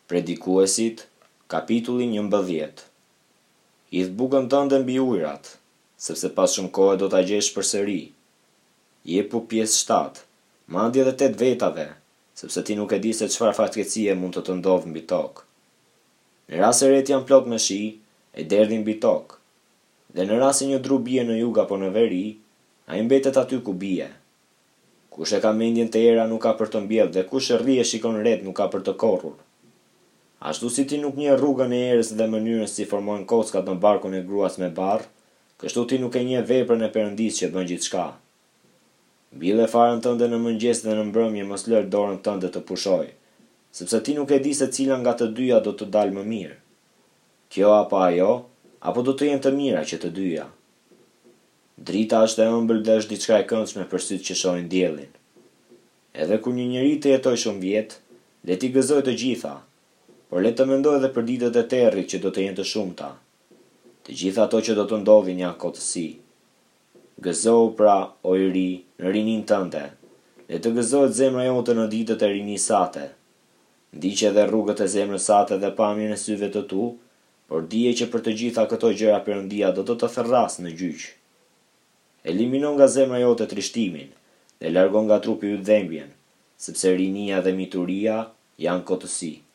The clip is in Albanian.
Predikuesit, kapitulli 11. Hidh bukën tënde mbi ujrat, sepse pas shumë kohe do ta gjesh përsëri. Jepu pjesë 7, madje edhe 8 vetave, sepse ti nuk e di se çfarë fatkeqësie mund të ndodhë mbi tokë. Në rast se ret janë plot me shi, e derdhin mbi tokë. Dhe në rast se një dru bie në jug apo në veri, ai mbetet aty ku bie. Kush e ka mendjen të era nuk ka për të mbjellë dhe kush e rri e shikon ret nuk ka për të korrur. Ashtu si ti nuk njeh rrugën e erës dhe mënyrën si formohen kockat në barkun e gruas me barr, kështu ti nuk e njeh veprën e Perëndisë që bën gjithçka. Mbille farën tënde në mëngjes dhe në mbrëmje mos lër dorën tënde të pushoj, sepse ti nuk e di se cila nga të dyja do të dalë më mirë. Kjo apo ajo, apo do të jenë të mira që të dyja. Drita është e ëmbël dhe është diçka e këndshme për sytë që shohin diellin. Edhe kur një njeri të jetoj shumë vjet, le t'i gëzoj të gjitha, por le të mendoj edhe për ditët e territ që do të jenë të shumta. Të gjitha ato që do të ndodhin janë kotësi. Gëzohu pra, o i ri, në rinin tënde. Le të gëzohet zemra jote në ditët e rinisë sate. Ndiq edhe rrugët e zemrës sate dhe pamjen e syve të tu, por dije që për të gjitha këto gjëra Perëndia do të therrasë në gjyq. Elimino nga zemra jote trishtimin dhe largo nga trupi yt dhembjen, sepse rinia dhe mituria janë kotësi.